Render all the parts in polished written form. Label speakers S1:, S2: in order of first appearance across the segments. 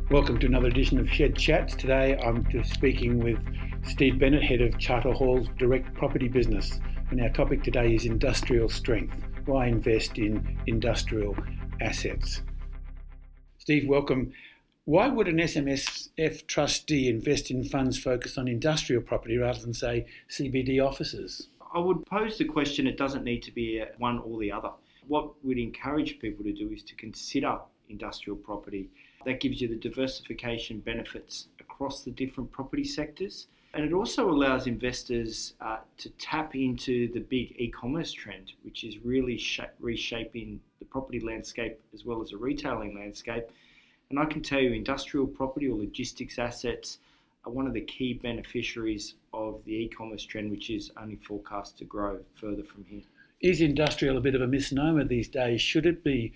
S1: Welcome to another edition of Shed Chats. Today I'm speaking with Steve Bennett, Head of Charter Hall's Direct Property Business. And our topic today is industrial strength. Why invest in industrial assets? Steve, welcome. Why would an SMSF trustee invest in funds focused on industrial property rather than, say, CBD offices?
S2: I would pose the question, it doesn't need to be one or the other. What we'd encourage people to do is to consider industrial property. That gives you the diversification benefits across the different property sectors. And it also allows investors to tap into the big e-commerce trend, which is really reshaping the property landscape as well as the retailing landscape. And I can tell you industrial property or logistics assets are one of the key beneficiaries of the e-commerce trend, which is only forecast to grow further from here.
S1: Is industrial a bit of a misnomer these days? Should it be,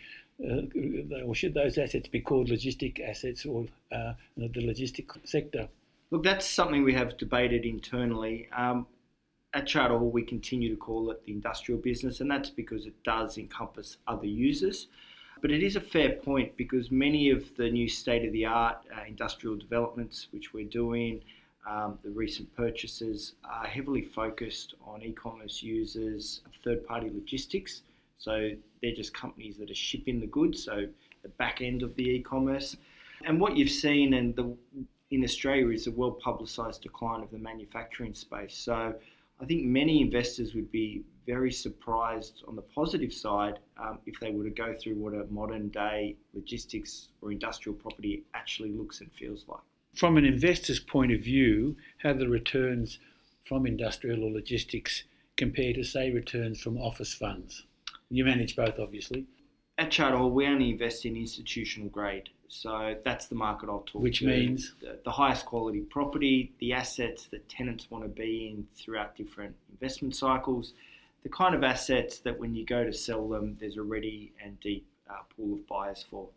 S1: or should those assets be called logistic assets or the logistic sector?
S2: Look, that's something we have debated internally. At Charter Hall, we continue to call it the industrial business, and that's because it does encompass other users. But it is a fair point because many of the new state-of-the-art industrial developments which we're doing, the recent purchases are heavily focused on e-commerce users, third-party logistics. So they're just companies that are shipping the goods, so the back end of the e-commerce. And what you've seen in Australia is a well-publicised decline of the manufacturing space. So I think many investors would be very surprised on the positive side if they were to go through what a modern day logistics or industrial property actually looks and feels like.
S1: From an investor's point of view, how the returns from industrial or logistics compare to, say, returns from office funds? You manage both, obviously.
S2: At Charter Hall, we only invest in institutional grade. So that's the market I'll talk
S1: Which
S2: to.
S1: means?
S2: The highest quality property, the assets that tenants want to be in throughout different investment cycles, the kind of assets that when you go to sell them, there's a ready and deep pool of buyers for.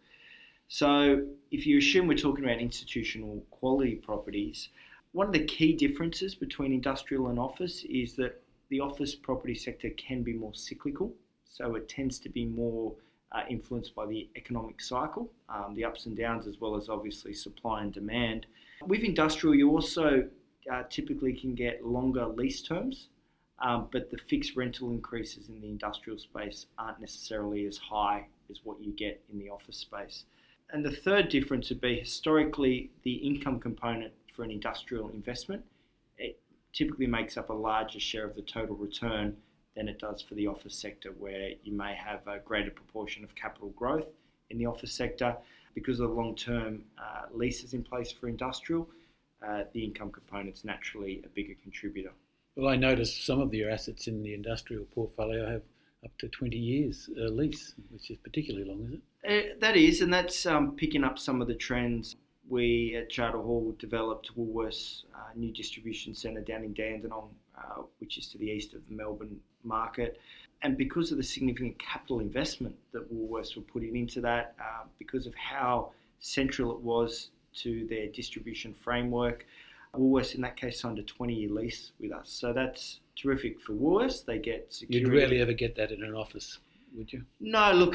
S2: So if you assume we're talking about institutional quality properties, one of the key differences between industrial and office is that the office property sector can be more cyclical. So it tends to be more influenced by the economic cycle, the ups and downs, as well as obviously supply and demand. With industrial, you also typically can get longer lease terms, but the fixed rental increases in the industrial space aren't necessarily as high as what you get in the office space. And the third difference would be historically the income component for an industrial investment. It typically makes up a larger share of the total return than it does for the office sector, where you may have a greater proportion of capital growth in the office sector. Because of the long-term leases in place for industrial, the income component's naturally a bigger contributor.
S1: Well, I noticed some of your assets in the industrial portfolio have up to 20 years lease, which is particularly long, is it?
S2: That is, and that's picking up some of the trends. We at Charter Hall developed Woolworths' new distribution centre down in Dandenong, which is to the east of the Melbourne market. And because of the significant capital investment that Woolworths were putting into that, because of how central it was to their distribution framework, Woolworths in that case signed a 20-year lease with us. So that's terrific for Woolworths. They get security.
S1: You'd rarely ever get that in an office, would you?
S2: No, look,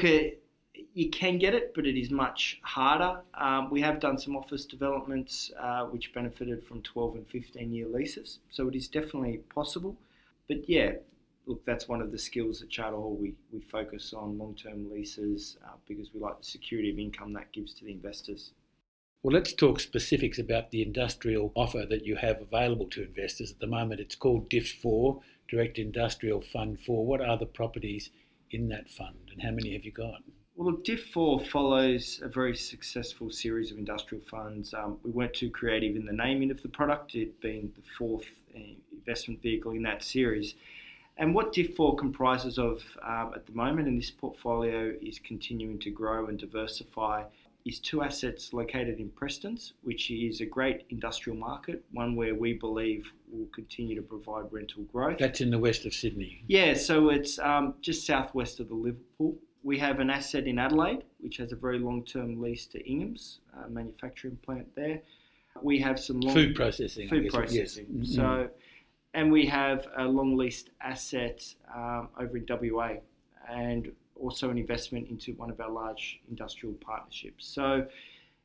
S2: you can get it, but it is much harder. We have done some office developments which benefited from 12 and 15-year leases. So it is definitely possible. But yeah, look, that's one of the skills at Charter Hall. We focus on long-term leases because we like the security of income that gives to the investors.
S1: Well, let's talk specifics about the industrial offer that you have available to investors. At the moment, it's called DIF4, Direct Industrial Fund 4. What are the properties in that fund and how many have you got?
S2: Well, look, DIF4 follows a very successful series of industrial funds. We weren't too creative in the naming of the product, it being the fourth investment vehicle in that series. And what DIF4 comprises of at the moment in this portfolio is continuing to grow and diversify, is two assets located in Prestons, which is a great industrial market, one where we believe will continue to provide rental growth.
S1: That's in the west of Sydney.
S2: Yeah, so it's just southwest of the Liverpool. We have an asset in Adelaide, which has a very long-term lease to Ingham's, a manufacturing plant there. We have some
S1: food processing.
S2: Yes.
S1: Mm-hmm.
S2: So, and we have a long-leased asset over in WA, and also an investment into one of our large industrial partnerships. So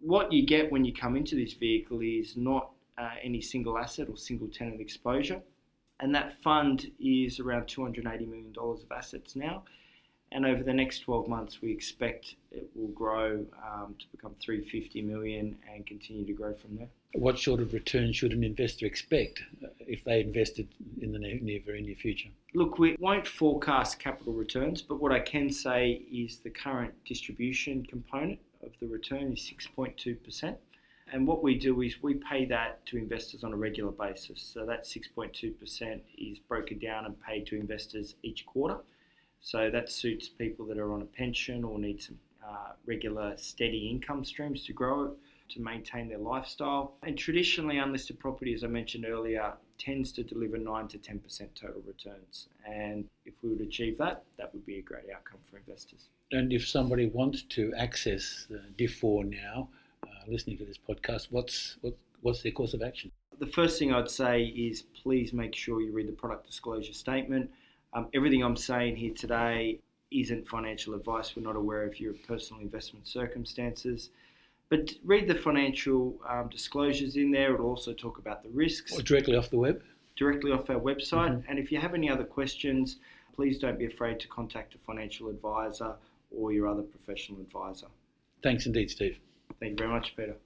S2: What you get when you come into this vehicle is not any single asset or single tenant exposure. And that fund is around $280 million of assets now. And over the next 12 months, we expect it will grow to become $350 million and continue to grow from there.
S1: What sort of return should an investor expect if they invested in the very near future?
S2: Look, we won't forecast capital returns, but what I can say is the current distribution component of the return is 6.2%. And what we do is we pay that to investors on a regular basis. So that 6.2% is broken down and paid to investors each quarter. So that suits people that are on a pension or need some regular steady income streams to grow, to maintain their lifestyle. And traditionally, unlisted property, as I mentioned earlier, tends to deliver 9 to 10% total returns. And if we would achieve that, that would be a great outcome for investors.
S1: And if somebody wants to access DIF4 now, listening to this podcast, what's their course of action?
S2: The first thing I'd say is please make sure you read the product disclosure statement. Everything I'm saying here today isn't financial advice. We're not aware of your personal investment circumstances. But read the financial disclosures in there. It'll also talk about the risks.
S1: Or directly off the web?
S2: Directly off our website. Mm-hmm. And if you have any other questions, please don't be afraid to contact a financial advisor or your other professional advisor.
S1: Thanks indeed, Steve.
S2: Thank you very much, Peter.